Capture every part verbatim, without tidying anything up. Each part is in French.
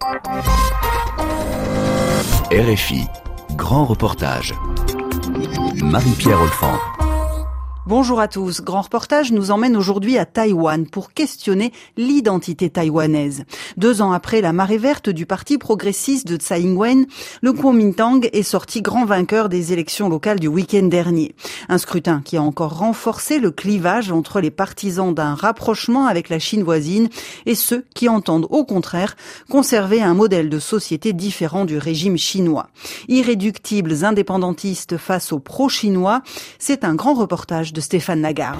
R F I, grand reportage. Marie-Pierre Olfan. Bonjour à tous. Grand reportage nous emmène aujourd'hui à Taïwan pour questionner l'identité taïwanaise. Deux ans après la marée verte du parti progressiste de Tsai Ing-wen, le Kuomintang est sorti grand vainqueur des élections locales du week-end dernier. Un scrutin qui a encore renforcé le clivage entre les partisans d'un rapprochement avec la Chine voisine et ceux qui entendent au contraire conserver un modèle de société différent du régime chinois. Irréductibles indépendantistes face aux pro-chinois, c'est un grand reportage de Stéphane Nagar.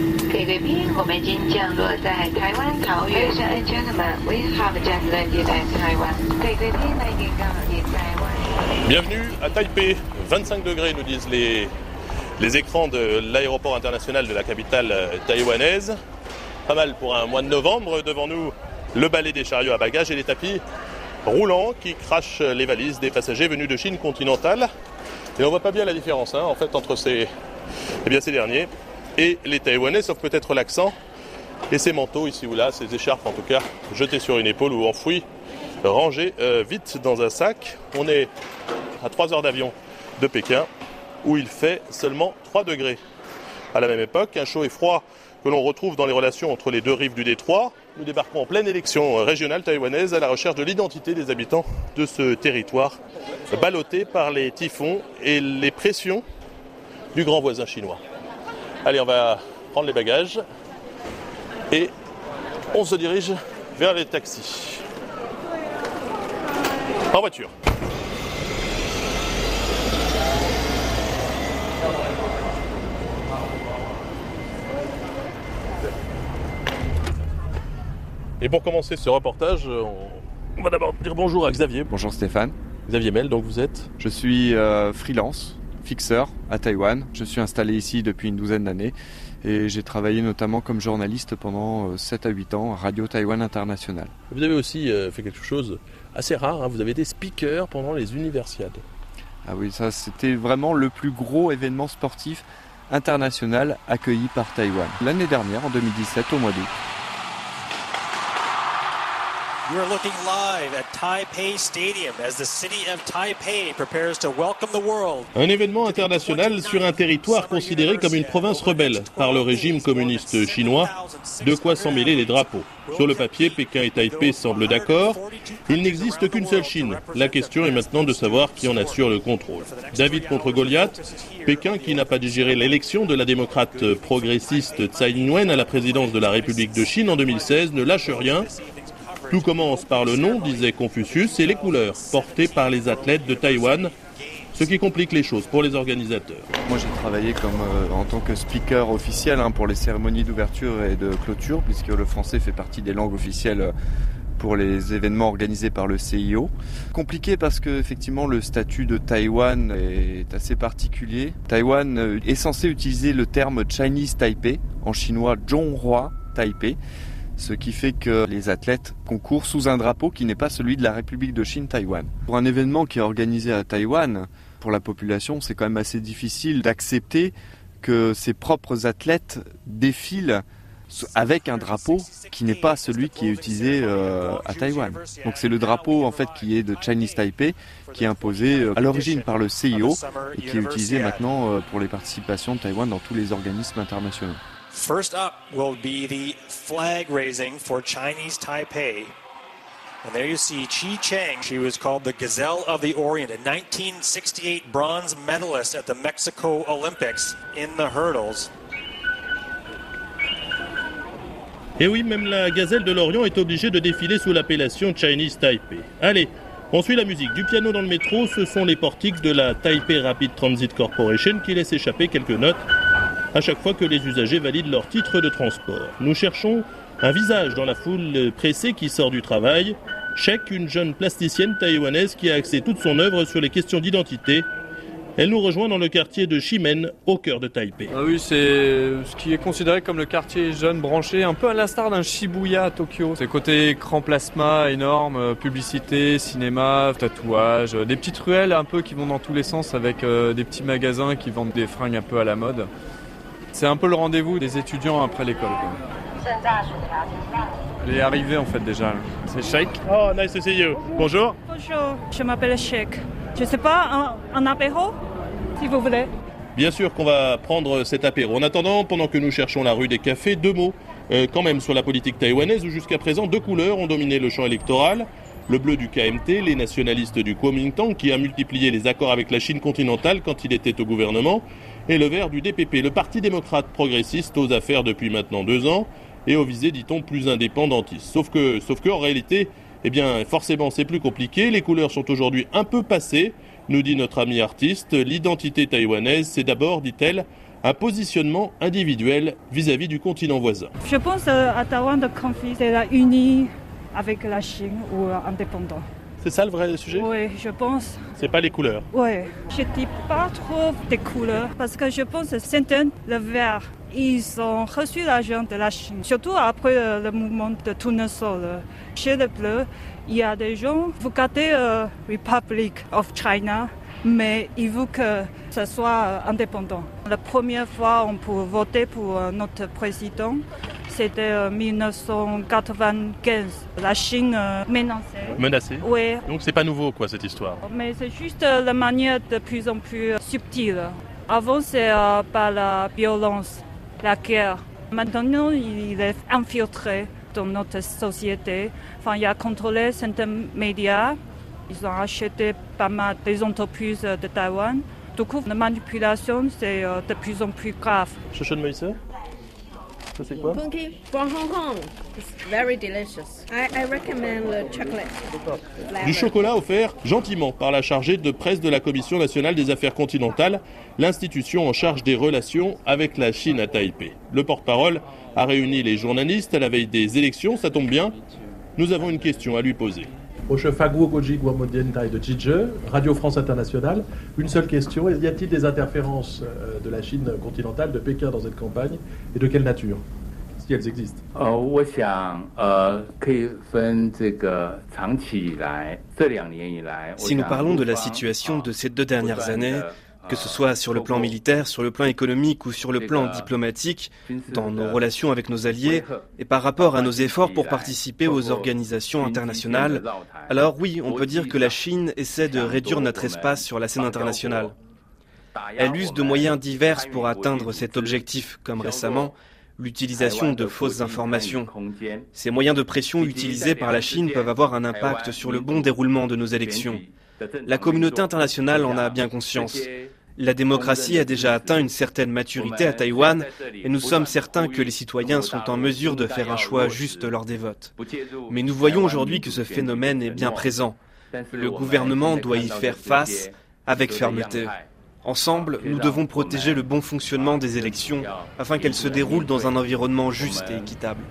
Bienvenue à Taipei, vingt-cinq degrés nous disent les, les écrans de l'aéroport international de la capitale taïwanaise. Pas mal pour un mois de novembre. Devant nous, le balai des chariots à bagages et les tapis roulants qui crachent les valises des passagers venus de Chine continentale. Et on voit pas bien la différence hein, en fait entre ces... Eh bien ces derniers et les Taïwanais, sauf peut-être l'accent et ces manteaux ici ou là, ces écharpes en tout cas, jetées sur une épaule ou enfouies, rangées euh, vite dans un sac. On est à trois heures d'avion de Pékin où il fait seulement trois degrés. À la même époque, un chaud et froid que l'on retrouve dans les relations entre les deux rives du détroit. Nous débarquons en pleine élection régionale taïwanaise à la recherche de l'identité des habitants de ce territoire ballotté par les typhons et les pressions du grand voisin chinois. Allez, on va prendre les bagages et on se dirige vers les taxis. En voiture. Et pour commencer ce reportage, on va d'abord dire bonjour à Xavier. Bonjour Stéphane. Xavier Mel, donc vous êtes ? Je suis euh, freelance. Fixeur à Taïwan. Je suis installé ici depuis une douzaine d'années et j'ai travaillé notamment comme journaliste pendant sept à huit ans à Radio Taïwan International. Vous avez aussi euh, fait quelque chose assez rare, hein. Vous avez été speaker pendant les Universiades. Ah oui, ça c'était vraiment le plus gros événement sportif international accueilli par Taïwan. L'année dernière, en deux mille dix-sept, au mois d'août. You are looking live at Taipei Stadium as the city of Taipei prepares to welcome the world. Un événement international sur un territoire considéré comme une province rebelle par le régime communiste chinois, de quoi s'emmêler les drapeaux. Sur le papier, Pékin et Taipei semblent d'accord. Il n'existe qu'une seule Chine. La question est maintenant de savoir qui en assure le contrôle. David contre Goliath, Pékin qui n'a pas digéré l'élection de la démocrate progressiste Tsai Ing-wen à la présidence de la République de Chine en deux mille seize ne lâche rien. Tout commence par le nom, disait Confucius, et les couleurs, portées par les athlètes de Taïwan, ce qui complique les choses pour les organisateurs. Moi j'ai travaillé comme, euh, en tant que speaker officiel hein, pour les cérémonies d'ouverture et de clôture, puisque le français fait partie des langues officielles pour les événements organisés par le C I O. Compliqué parce que effectivement le statut de Taïwan est assez particulier. Taïwan est censé utiliser le terme Chinese Taipei, en chinois Zhonghua Taipei, ce qui fait que les athlètes concourent sous un drapeau qui n'est pas celui de la République de Chine Taïwan. Pour un événement qui est organisé à Taïwan, pour la population, c'est quand même assez difficile d'accepter que ses propres athlètes défilent avec un drapeau qui n'est pas celui qui est utilisé euh, à Taïwan. Donc c'est le drapeau en fait qui est de Chinese Taipei, qui est imposé à l'origine par le C I O et qui est utilisé maintenant euh, pour les participations de Taïwan dans tous les organismes internationaux. First up will be the flag raising for Chinese Taipei. And there you see Chi Cheng. She was called the Gazelle of the Orient, a nineteen sixty-eight bronze medalist at the Mexico Olympics in the hurdles. Et oui, même la Gazelle de l'Orient est obligée de défiler sous l'appellation Chinese Taipei. Allez, on suit la musique. Du piano dans le métro, ce sont les portiques de la Taipei Rapid Transit Corporation qui laissent échapper quelques notes à chaque fois que les usagers valident leur titre de transport. Nous cherchons un visage dans la foule pressée qui sort du travail. Shek, une jeune plasticienne taïwanaise qui a axé toute son œuvre sur les questions d'identité. Elle nous rejoint dans le quartier de Ximen, au cœur de Taipei. Ah oui, c'est ce qui est considéré comme le quartier jeune branché, un peu à l'instar d'un Shibuya à Tokyo. C'est côté écran plasma énorme, publicité, cinéma, tatouage, des petites ruelles un peu qui vont dans tous les sens avec euh, des petits magasins qui vendent des fringues un peu à la mode. C'est un peu le rendez-vous des étudiants après l'école, quoi. Elle est arrivée en fait déjà. C'est Sheikh. Oh, nice to see you. Bonjour. Bonjour, je m'appelle Sheikh. Je ne sais pas, un, un apéro, si vous voulez. Bien sûr qu'on va prendre cet apéro. En attendant, pendant que nous cherchons la rue des cafés, deux mots euh, quand même sur la politique taïwanaise où jusqu'à présent deux couleurs ont dominé le champ électoral. Le bleu du K M T, les nationalistes du Kuomintang qui a multiplié les accords avec la Chine continentale quand il était au gouvernement, et le vert du D P P, le Parti démocrate progressiste aux affaires depuis maintenant deux ans et aux visées, dit-on, plus indépendantistes. Sauf que, sauf que en réalité, eh bien, forcément, c'est plus compliqué. Les couleurs sont aujourd'hui un peu passées, nous dit notre amie artiste. L'identité taïwanaise, c'est d'abord, dit-elle, un positionnement individuel vis-à-vis du continent voisin. Je pense à Taïwan, le conflit, c'est la unie avec la Chine ou indépendant. C'est ça le vrai sujet ? Oui, je pense. C'est pas les couleurs ? Oui, je dis pas trop des couleurs parce que je pense que certains, le vert, ils ont reçu l'argent de la Chine, surtout après le mouvement de tournesol. Chez le bleu, il y a des gens, vous regardez euh, Republic of China, mais ils veulent que ce soit indépendant. La première fois, on peut voter pour notre président. C'était en dix-neuf cent quatre-vingt-quinze. La Chine euh, menacée. Menacée ? Oui. Donc c'est pas nouveau quoi cette histoire. Mais c'est juste euh, la manière de plus en plus subtile. Avant c'est euh, par la violence, la guerre. Maintenant il est infiltré dans notre société. Enfin, il a contrôlé certains médias. Ils ont acheté pas mal des entreprises de Taïwan. Du coup, la manipulation c'est euh, de plus en plus grave. Chochon Moïse ? Ça c'est quoi ? Punky from Hong Kong. It's very delicious. I, I recommend the chocolate. Du chocolat offert gentiment par la chargée de presse de la Commission nationale des affaires continentales, l'institution en charge des relations avec la Chine à Taipei. Le porte-parole a réuni les journalistes à la veille des élections, ça tombe bien. Nous avons une question à lui poser. Radio France Internationale. Une seule question, y a-t-il des interférences de la Chine continentale, de Pékin dans cette campagne, et de quelle nature, si elles existent? Si nous parlons de la situation de ces deux dernières années, que ce soit sur le plan militaire, sur le plan économique ou sur le plan diplomatique, dans nos relations avec nos alliés et par rapport à nos efforts pour participer aux organisations internationales, alors oui, on peut dire que la Chine essaie de réduire notre espace sur la scène internationale. Elle use de moyens divers pour atteindre cet objectif, comme récemment l'utilisation de fausses informations. Ces moyens de pression utilisés par la Chine peuvent avoir un impact sur le bon déroulement de nos élections. La communauté internationale en a bien conscience. La démocratie a déjà atteint une certaine maturité à Taïwan et nous sommes certains que les citoyens sont en mesure de faire un choix juste lors des votes. Mais nous voyons aujourd'hui que ce phénomène est bien présent. Le gouvernement doit y faire face avec fermeté. Ensemble, nous devons protéger le bon fonctionnement des élections afin qu'elles se déroulent dans un environnement juste et équitable.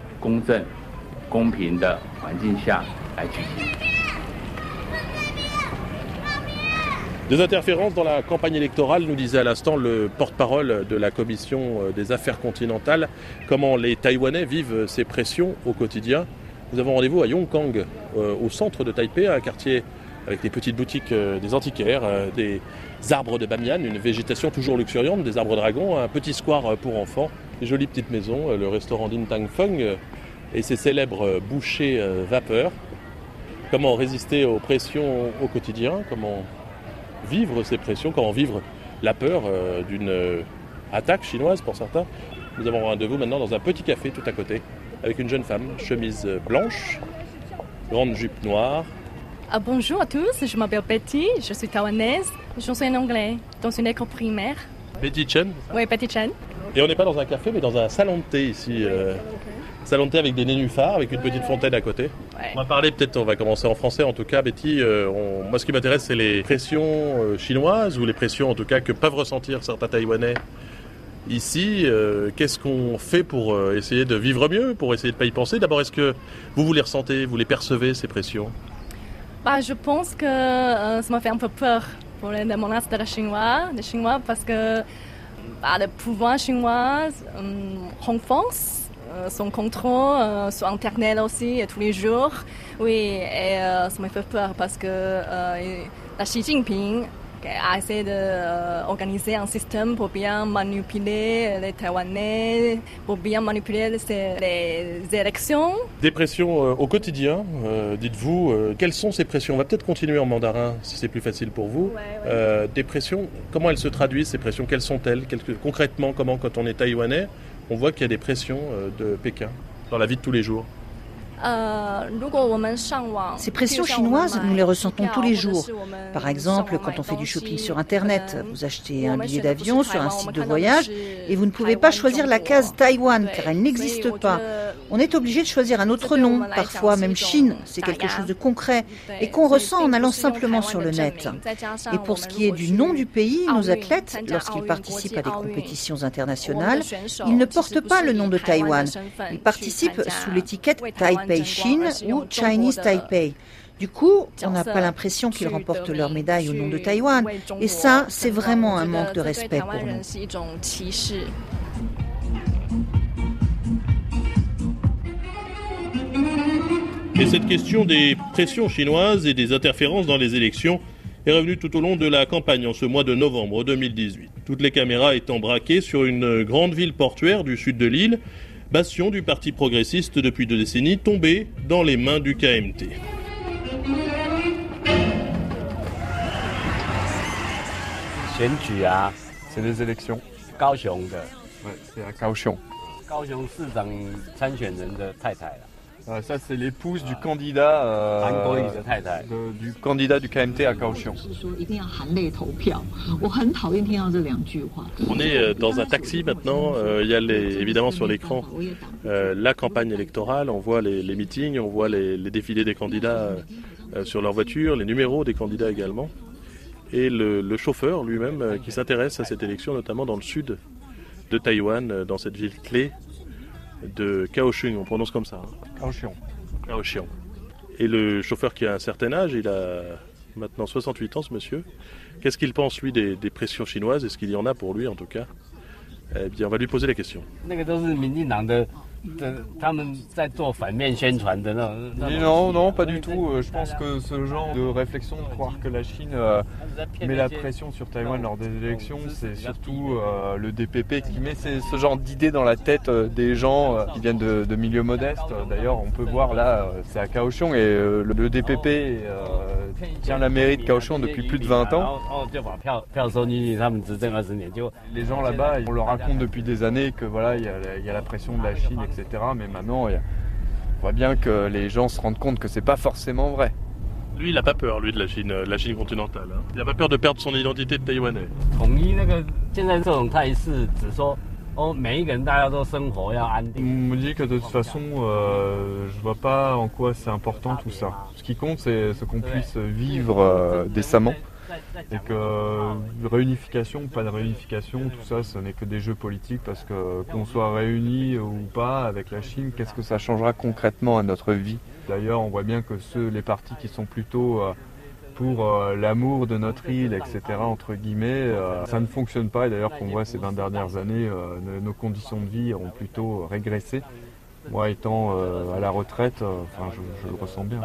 Des interférences dans la campagne électorale, nous disait à l'instant le porte-parole de la Commission des affaires continentales. Comment les Taïwanais vivent ces pressions au quotidien. Nous avons rendez-vous à Yongkang, euh, au centre de Taipei, un quartier avec des petites boutiques, euh, des antiquaires, euh, des arbres de bamiyan, une végétation toujours luxuriante, des arbres dragons, un petit square pour enfants, des jolies petites maisons, euh, le restaurant Din Tang Feng euh, et ses célèbres euh, bouchées euh, vapeur. Comment résister aux pressions au quotidien, comment vivre ces pressions, comment vivre la peur euh, d'une euh, attaque chinoise pour certains. Nous avons rendez-vous maintenant dans un petit café tout à côté avec une jeune femme, chemise blanche, grande jupe noire. Ah, bonjour à tous, je m'appelle Betty, je suis taïwanaise, j'enseigne anglais dans une école primaire. Betty Chen. Oui, Betty Chen. Et on n'est pas dans un café mais dans un salon de thé ici. Euh, salon de thé avec des nénuphars, avec une petite fontaine à côté. Ouais. On va parler peut-être, on va commencer en français en tout cas, Betty. Euh, on, moi ce qui m'intéresse c'est les pressions euh, chinoises ou les pressions en tout cas que peuvent ressentir certains Taïwanais ici. Euh, qu'est-ce qu'on fait pour euh, essayer de vivre mieux, pour essayer de ne pas y penser? D'abord, est-ce que vous, vous les ressentez, vous les percevez ces pressions? Bah, je pense que euh, ça m'a fait un peu peur pour les menaces des Chinois, des Chinois parce que bah, le pouvoir chinois euh, renforce euh, son contrôle euh, sur Internet aussi, tous les jours. Oui, et euh, ça m'a fait peur parce que euh, la Xi Jinping a essayé d'organiser un système pour bien manipuler les Taïwanais, pour bien manipuler les élections. Des pressions euh, au quotidien, euh, dites-vous, euh, quelles sont ces pressions? On va peut-être continuer en mandarin si c'est plus facile pour vous. Ouais, ouais. Euh, des pressions, comment elles se traduisent ces pressions? Quelles sont-elles? Quelles, concrètement, comment quand on est taïwanais, on voit qu'il y a des pressions euh, de Pékin dans la vie de tous les jours? Ces pressions chinoises, nous les ressentons tous les jours. Par exemple, quand on fait du shopping sur Internet, vous achetez un billet d'avion sur un site de voyage et vous ne pouvez pas choisir la case Taïwan car elle n'existe pas. On est obligé de choisir un autre nom, parfois même Chine, c'est quelque chose de concret et qu'on ressent en allant simplement sur le net. Et pour ce qui est du nom du pays, nos athlètes, lorsqu'ils participent à des compétitions internationales, ils ne portent pas le nom de Taïwan. Ils participent sous l'étiquette Taipei Chine ou Chinese Taipei. Du coup, on n'a pas l'impression qu'ils remportent leur médaille au nom de Taïwan. Et ça, c'est vraiment un manque de respect pour nous. Et cette question des pressions chinoises et des interférences dans les élections est revenue tout au long de la campagne en ce mois de novembre deux mille dix-huit. Toutes les caméras étant braquées sur une grande ville portuaire du sud de l'île, bastion du parti progressiste depuis deux décennies, tombé dans les mains du K M T. C'est des élections. Ouais, c'est à Kaohsiung. Euh, ça, c'est l'épouse du candidat, euh, de, du candidat du K M T à Kaohsiung. On est dans un taxi maintenant. Euh, il y a les, évidemment sur l'écran euh, la campagne électorale. On voit les, les meetings, on voit les, les défilés des candidats euh, sur leur voiture, les numéros des candidats également. Et le, le chauffeur lui-même euh, qui s'intéresse à cette élection, notamment dans le sud de Taïwan, euh, dans cette ville clé de Kaohsiung, on prononce comme ça. Hein. Kaohsiung. Kaohsiung. Et le chauffeur qui a un certain âge, il a maintenant soixante-huit ans ce monsieur. Qu'est-ce qu'il pense lui des, des pressions chinoises? Est-ce qu'il y en a pour lui en tout cas? Eh bien on va lui poser la question. Non, non, pas du tout. Je pense que ce genre de réflexion, de croire que la Chine euh, met la pression sur Taïwan lors des élections, c'est surtout euh, le D P P qui met ces, ce genre d'idées dans la tête euh, des gens euh, qui viennent de, de milieux modestes. D'ailleurs, on peut voir là, euh, c'est à Kaohsiung et euh, le, le D P P euh, tient la mairie de Kaohsiung depuis plus de vingt ans. Les gens là-bas, on leur raconte depuis des années que voilà, il y a, il y a la pression de la Chine, et cetera. Mais maintenant, on voit bien que les gens se rendent compte que c'est pas forcément vrai. Lui, il n'a pas peur, lui, de la Chine, de la Chine continentale. Hein. Il n'a pas peur de perdre son identité de Taïwanais. On me dit que de toute façon, euh, je vois pas en quoi c'est important tout ça. Ce qui compte, c'est ce qu'on puisse vivre euh, décemment. Et que euh, réunification, pas de réunification, tout ça, ce n'est que des jeux politiques parce que qu'on soit réunis ou pas avec la Chine, qu'est-ce que ça changera concrètement à notre vie? D'ailleurs, on voit bien que ceux, les partis qui sont plutôt euh, pour euh, l'amour de notre île, et cetera, entre guillemets, euh, ça ne fonctionne pas. Et d'ailleurs, qu'on voit ces vingt dernières années, euh, nos conditions de vie ont plutôt régressé. Moi, étant euh, à la retraite, euh, enfin, je, je le ressens bien.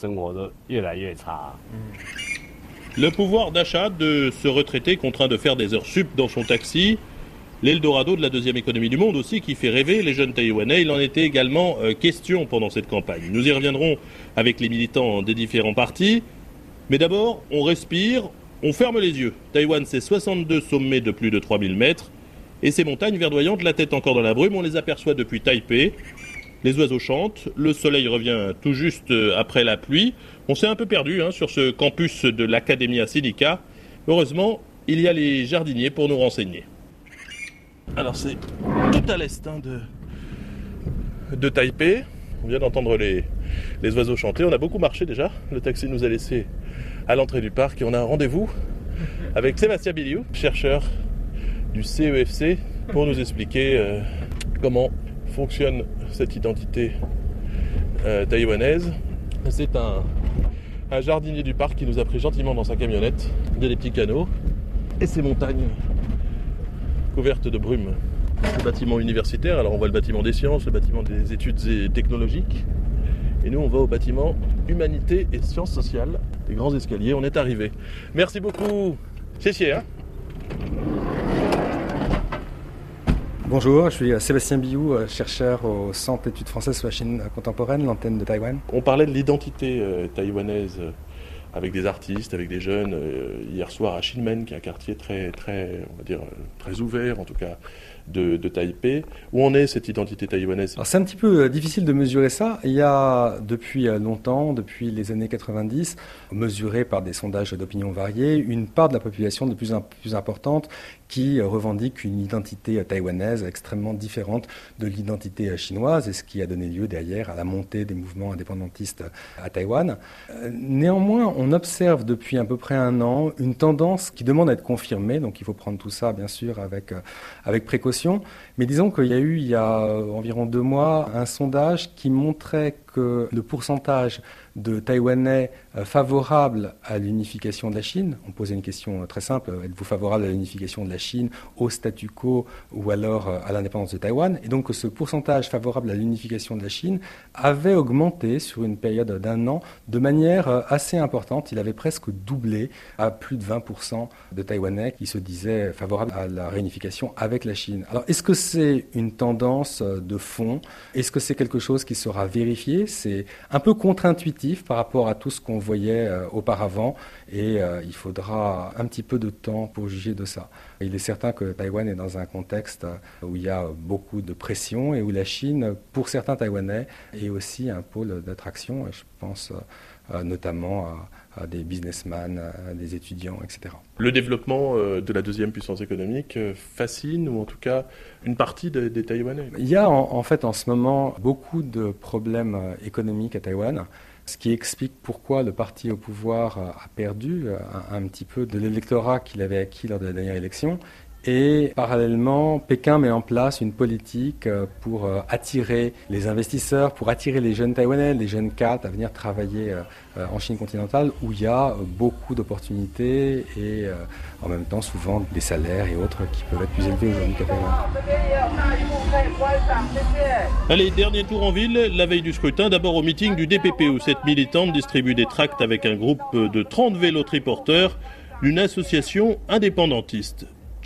Le pouvoir d'achat de ce retraité contraint de faire des heures sup dans son taxi, l'Eldorado de la deuxième économie du monde aussi qui fait rêver les jeunes Taïwanais, il en était également euh, question pendant cette campagne. Nous y reviendrons avec les militants des différents partis, mais d'abord on respire, on ferme les yeux. Taïwan c'est soixante-deux sommets de plus de trois mille mètres et ces montagnes verdoyantes, la tête encore dans la brume, on les aperçoit depuis Taipei. Les oiseaux chantent, le soleil revient tout juste après la pluie. On s'est un peu perdu hein, sur ce campus de l'Academia Sinica. Heureusement, il y a les jardiniers pour nous renseigner. Alors c'est tout à l'est hein, de, de Taipei. On vient d'entendre les, les oiseaux chanter. On a beaucoup marché déjà. Le taxi nous a laissé à l'entrée du parc et on a un rendez-vous avec Sébastien Biliou, chercheur du C E F C, pour nous expliquer euh, comment fonctionne cette identité euh, taïwanaise. C'est un, un jardinier du parc qui nous a pris gentiment dans sa camionnette, il y a des petits canaux et ces montagnes couvertes de brume. Le bâtiment universitaire, alors on voit le bâtiment des sciences, le bâtiment des études et technologiques et nous on va au bâtiment humanité et sciences sociales, des grands escaliers, on est arrivé. Merci beaucoup 谢谢 hein. Bonjour, je suis Sébastien Biou, chercheur au Centre d'études françaises sur la Chine contemporaine, l'antenne de Taïwan. On parlait de l'identité euh, taïwanaise euh, avec des artistes, avec des jeunes, euh, hier soir à Kinmen, qui est un quartier très, très, on va dire, très ouvert, en tout cas, de, de Taipei. Où en est cette identité taïwanaise ? Alors c'est un petit peu difficile de mesurer ça. Il y a depuis longtemps, depuis les années quatre-vingt-dix, mesuré par des sondages d'opinion variés, une part de la population de plus en plus importante qui revendique une identité taïwanaise extrêmement différente de l'identité chinoise, et ce qui a donné lieu derrière à la montée des mouvements indépendantistes à Taïwan. Néanmoins, on observe depuis à peu près un an une tendance qui demande à être confirmée, donc il faut prendre tout ça bien sûr avec, avec précaution, mais disons qu'il y a eu il y a environ deux mois un sondage qui montrait que le pourcentage de Taïwanais favorables à l'unification de la Chine, on posait une question très simple, êtes-vous favorable à l'unification de la Chine, au statu quo ou alors à l'indépendance de Taïwan? Et donc ce pourcentage favorable à l'unification de la Chine avait augmenté sur une période d'un an de manière assez importante. Il avait presque doublé à plus de vingt pour cent de Taïwanais qui se disaient favorables à la réunification avec la Chine. Alors est-ce que c'est une tendance de fond? Est-ce que c'est quelque chose qui sera vérifié? C'est un peu contre-intuitif par rapport à tout ce qu'on voyait euh, auparavant et euh, il faudra un petit peu de temps pour juger de ça. Il est certain que Taïwan est dans un contexte où il y a beaucoup de pression et où la Chine, pour certains Taïwanais, est aussi un pôle d'attraction. Je pense euh, notamment à, à des businessmen, à des étudiants, et cetera. Le développement euh, de la deuxième puissance économique euh, fascine, ou en tout cas une partie des, des Taïwanais. Il y a en, en fait en ce moment beaucoup de problèmes économiques à Taïwan, ce qui explique pourquoi le parti au pouvoir a perdu un, un petit peu de l'électorat qu'il avait acquis lors de la dernière élection. Et parallèlement, Pékin met en place une politique pour attirer les investisseurs, pour attirer les jeunes Taïwanais, les jeunes cadres à venir travailler en Chine continentale où il y a beaucoup d'opportunités et en même temps souvent des salaires et autres qui peuvent être plus élevés aujourd'hui qu'à Taïwan. Allez, dernier tour en ville, la veille du scrutin, d'abord au meeting du D P P où cette militante distribue des tracts avec un groupe de trente vélotriporteurs d'une association indépendantiste.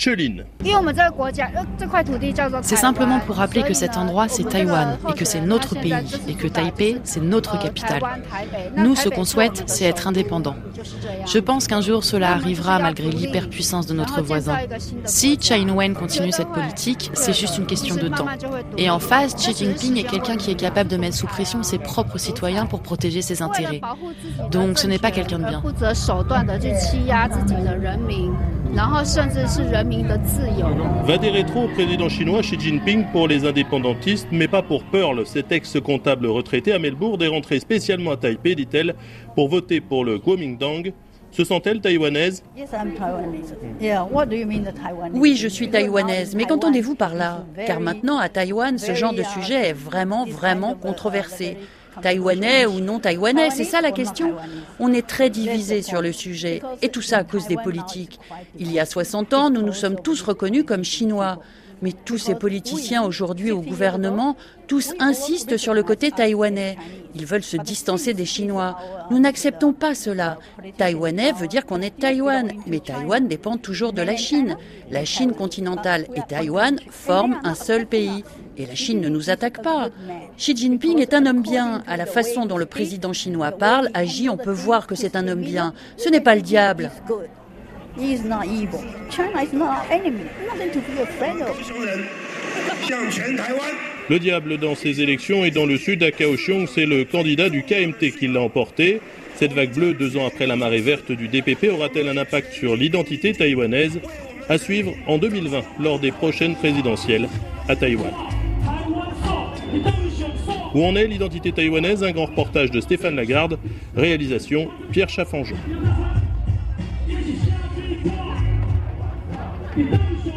C'est simplement pour rappeler que cet endroit, c'est Taïwan, et que c'est notre pays, et que Taipei, c'est notre capitale. Nous, ce qu'on souhaite, c'est être indépendants. Je pense qu'un jour, cela arrivera malgré l'hyperpuissance de notre voisin. Si Tsai Ing-wen continue cette politique, c'est juste une question de temps. Et en face, Xi Jinping est quelqu'un qui est capable de mettre sous pression ses propres citoyens pour protéger ses intérêts. Donc, ce n'est pas quelqu'un de bien. Va des rétros au président chinois Xi Jinping pour les indépendantistes, mais pas pour Pearl. Cette ex-comptable retraitée à Melbourne est rentrée spécialement à Taipei, dit-elle, pour voter pour le Kuomintang. Se sent-elle taïwanaise ? Oui, je suis taïwanaise, mais qu'entendez-vous par là ? Car maintenant, à Taïwan, ce genre de sujet est vraiment, vraiment controversé. Taïwanais ou non taïwanais, c'est ça la question. On est très divisé sur le sujet, et tout ça à cause des politiques. Il y a soixante ans, nous nous sommes tous reconnus comme chinois. Mais tous ces politiciens aujourd'hui au gouvernement, tous insistent sur le côté taïwanais. Ils veulent se distancer des Chinois. Nous n'acceptons pas cela. Taïwanais veut dire qu'on est Taïwan, mais Taïwan dépend toujours de la Chine. La Chine continentale et Taïwan forment un seul pays. Et la Chine ne nous attaque pas. Xi Jinping est un homme bien. À la façon dont le président chinois parle, agit, on peut voir que c'est un homme bien. Ce n'est pas le diable. Le diable dans ces élections et dans le sud, à Kaohsiung, c'est le candidat du K M T qui l'a emporté. Cette vague bleue, deux ans après la marée verte du D P P, aura-t-elle un impact sur l'identité taïwanaise ? À suivre en deux mille vingt, lors des prochaines présidentielles à Taïwan. Où en est l'identité taïwanaise ? Un grand reportage de Stéphane Lagarde, réalisation Pierre Chaffanjon. Thank you.